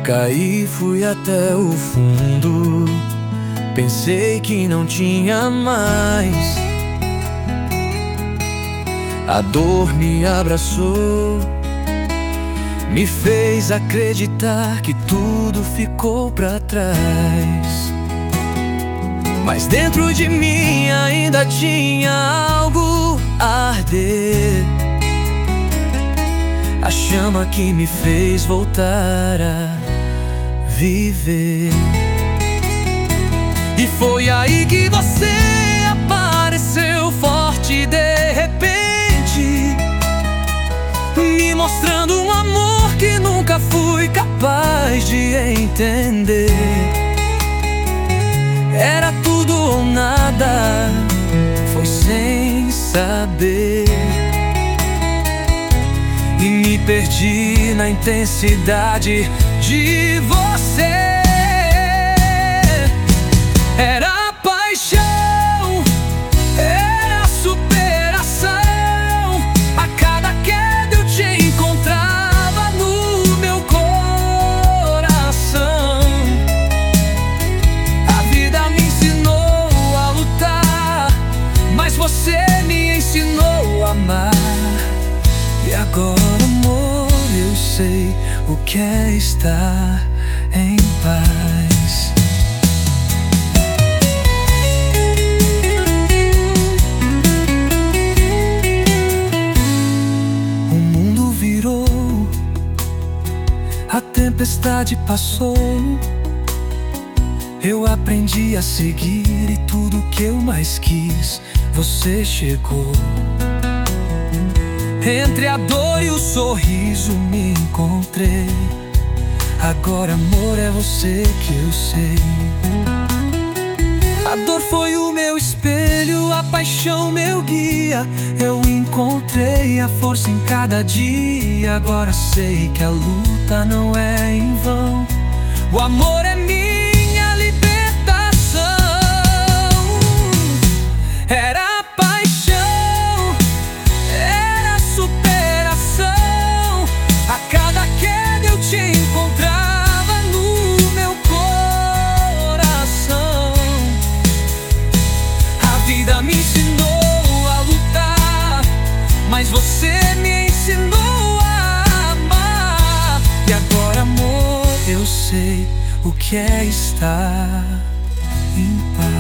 Caí, fui até o fundo, pensei que não tinha mais. A dor me abraçou, me fez acreditar que tudo ficou pra trás. Mas dentro de mim ainda tinha algo a arder, a chama que me fez voltar a viver. E foi aí que você apareceu forte de repente, me mostrando um amor que nunca fui capaz de entender. Era tudo ou nada, foi sem saber, e me perdi na intensidade de você. Era paixão, era superação. A cada queda eu te encontrava no meu coração. A vida me ensinou a lutar, mas você me ensinou a amar. E agora, amor, eu sei o que é estar em paz. O mundo virou, a tempestade passou. Eu aprendi a seguir e tudo que eu mais quis, você chegou. Entre a dor e o sorriso me encontrei. Agora, amor, é você que eu sei. A dor foi o meu espelho, a paixão meu guia. Eu encontrei a força em cada dia. Agora sei que a luta não é em vão. O amor é minha libertação. Era me ensinou a lutar, mas você me ensinou a amar. E agora, amor, eu sei o que é estar em paz.